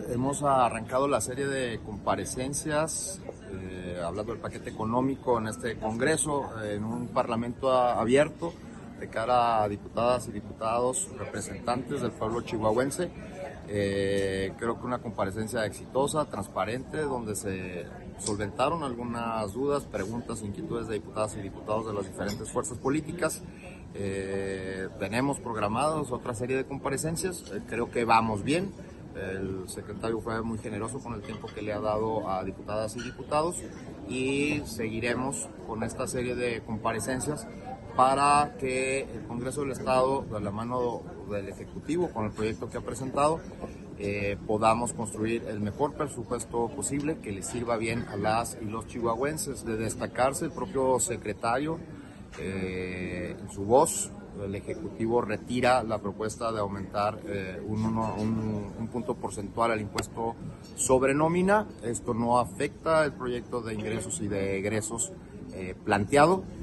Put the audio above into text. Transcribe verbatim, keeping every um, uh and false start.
hemos arrancado la serie de comparecencias eh, hablando del paquete económico en este Congreso, en un parlamento abierto de cara a diputadas y diputados representantes del pueblo chihuahuense. Eh, creo que una comparecencia exitosa, transparente, donde se solventaron algunas dudas, preguntas, inquietudes de diputadas y diputados de las diferentes fuerzas políticas. Eh, tenemos programados otra serie de comparecencias, eh, creo que vamos bien. El secretario fue muy generoso con el tiempo que le ha dado a diputadas y diputados y seguiremos con esta serie de comparecencias para que el Congreso del Estado, de la mano del Ejecutivo, con el proyecto que ha presentado, eh, podamos construir el mejor presupuesto posible que le sirva bien a las y los chihuahuenses. De destacarse el propio secretario, eh, en su voz, el Ejecutivo retira la propuesta de aumentar eh, un, uno, un, un punto porcentual al impuesto sobre nómina. Esto no afecta el proyecto de ingresos y de egresos eh, planteado.